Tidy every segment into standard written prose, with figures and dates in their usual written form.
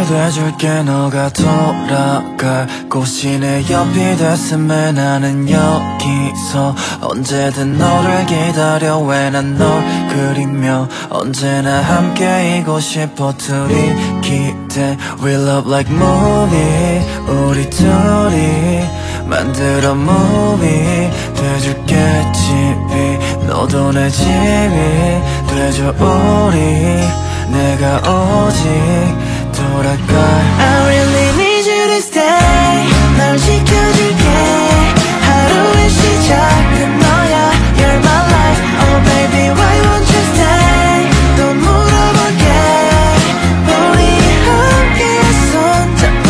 돼줄게. 너가 돌아갈 곳이 내 옆이 됐음에 나는 여기서 언제든 너를 기다려. 왜 난 널 그리며 언제나 함께이고 싶어. 둘이 기대 We love like movie. 우리 둘이 만들어 movie. 돼줄게 집이 너도 내 집이 돼줘. 우리 내가 오직 돌아갈 I really need you to stay. 널 지켜줄게. 하루의 시작은 너야. You're my life. Oh baby why won't you stay. 또 물어볼게. 우리 함께 손잡고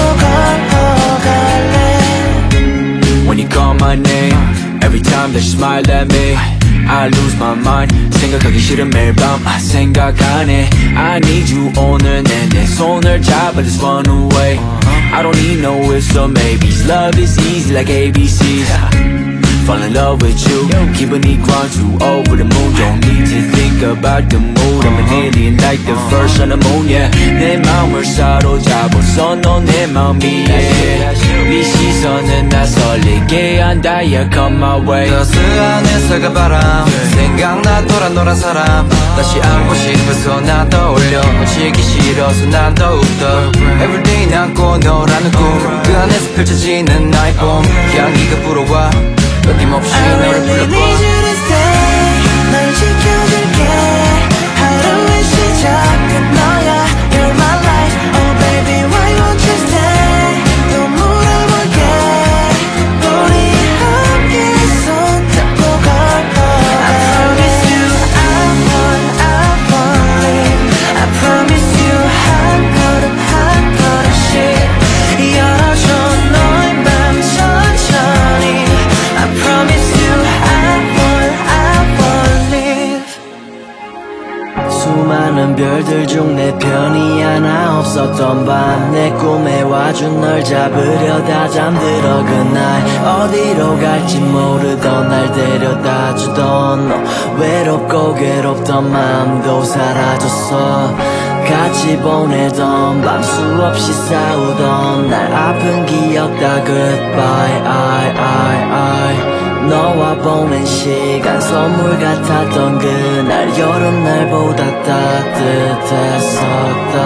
걸어갈래. When you call my name, every time that you smile at me, I lose my mind. 생각하기 싫은 매일 밤 생각하네. I need you 오늘 내내 손을 잡아 just run away. I don't need no ifs or maybes. Love is easy like ABCs. Fall in love with you. 기분이 grind you over the moon. Don't need to think about the mood. I'm an alien like the first on the moon. Yeah. 내 마음을 사로잡아서 너 내 마음이야. 네 시선은 나 설레게 한다. Yeah, come my way. 따스한 햇살과 바람 생각나 돌아 노란 사람. 다시 안고 싶어서 난 떠올려. 놓치기 싫어서 난 더욱더 Everyday 안고 너라는 꿈. 그 안에서 펼쳐지는 나의 봄 향기가 불어와. 어김없이 너를 불러봐. I really need you to stay. 널 지켜줄게. 하루의 시작은 너야. You're my life. Oh baby why won't you stay. 또 물어볼게. 우리 함께 손잡고 걸어가. I promise you I won't leave. I promise you 한 걸음씩 열어줘 너의 맘 천천히. I promise you I won't leave. 수많은 별들 중 내 편이 하나 없었던 밤. 내 꿈에 와준 널 잡으려다 잠들어 그날. 어디로 갈지 모르던 날 데려다 주던 너. 외롭고 괴롭던 마음도 사라졌어. 같이 보내던 밤 수없이 싸우던 날 아픈 기억 다 goodbye. I 너와 보낸 시간 선물 같았던 그날. 여름날보다 따뜻했었다.